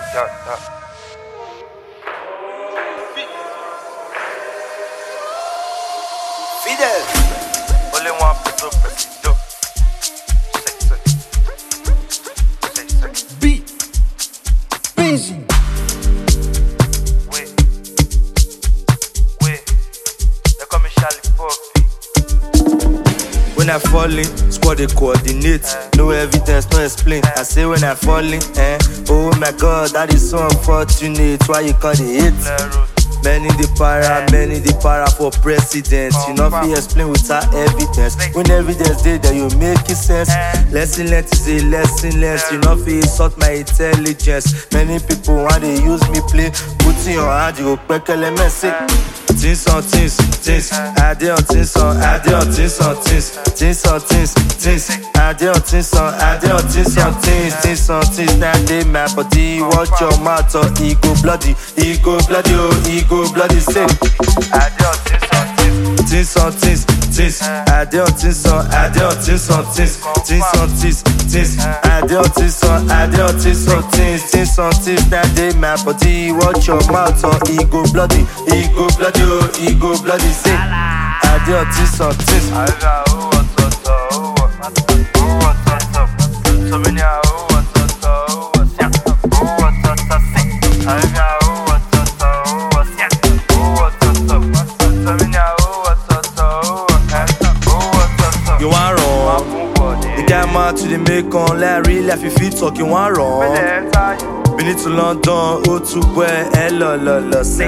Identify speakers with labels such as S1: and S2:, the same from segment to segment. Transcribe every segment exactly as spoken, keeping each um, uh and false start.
S1: yeah, yeah.
S2: Fidel.
S1: Only one person presido. Say, say. Say, say.
S2: B. Busy.
S1: Wait. Wait. They call me Charlie Poppy.
S3: When I fall in, squad they coordinate. No evidence, no explain. I say when I fall in, eh. Oh my God, that is so unfortunate. Why you call it hate? Many the para, many the para for president. You know fi explain without evidence. When evidence dey there, you make it sense. Lesson learned is a lesson learned. You know fi insult my intelligence. Many people want they use me play. Put in your hand, you go pekele messy. Things on things, things. I dey on things on, I dey on things on things. Things on things, things. I dey on things on, I dey on things on things. Things on things. Now they my body. Watch your mouth or e go bloody, e go bloody, oh, e go bloody. Say,
S1: I dey on things on things.
S3: things on things, things. I dey on things on, I dey on things on things. Things on things, things. I dey on things on, I dey on things on things. Things on things. Now they my body. Watch your mouth or e go bloody, e go bloody, oh, e go bloody. Say, I dey on things on things.
S1: I got who wants to talk, who wants to talk, who wants to talk. So many are who wants to talk, who wants to talk, who wants to talk. I got who wants to talk, who wants to talk, who wants to talk. So many are who wants to talk, who wants to talk, who wants to talk.
S3: You want wrong? The guy mad to the make on like real life. If you talk, you want wrong. Been it to London, oh to where, hello, lo, lo, say.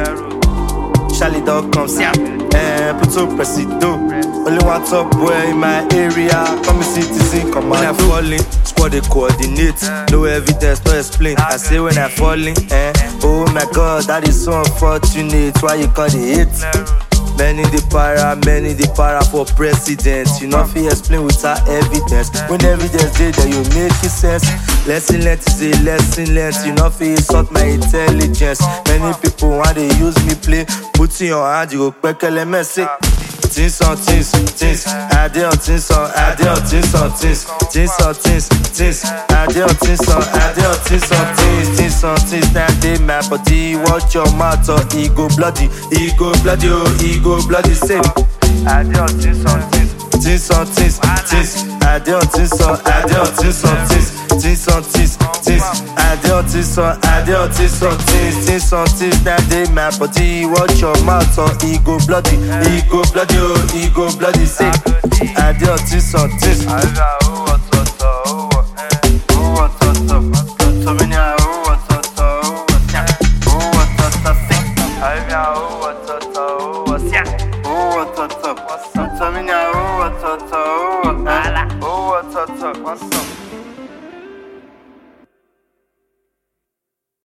S3: Charlie dog comes, yeah. Eh, put up presido. Only one top boy in my area. Come citizen, come on. When I fall in, squad they coordinate. No evidence, no explain. I say when I fall in, eh. Oh my God, that is so unfortunate. Why you call it hate? Many the para, many the para for president. You know fi explain without evidence. When evidence dey there, you make it sense. Lesson learned is a lesson learned. You know fi insult my intelligence. Many people want they use me play. Put in your hand, you go pekele messy. Things on things, things. I dey on things on, I dey on things on things. Things on things, things. I dey on things on, I dey on things on things. Things on things. Now they my body. Watch your mouth or e go bloody, e go bloody, oh, e go bloody. Say,
S1: I dey on things on things.
S3: things on things, things. I dey on things on, I dey on things on things. Things on things, things. I dey on things on, I dey on things on things. Things on things. Now they my body. Watch your mouth or e go bloody, e go bloody, oh, e go bloody. Say, I dey on things on things.
S1: I got who wants to talk, who wants, who wants to talk. So many are who wants to talk, who wants to talk, who wants to talk. I got who wants to talk, who wants to talk, who wants to talk. So many are who wants to talk, who wants to talk, who wants to talk.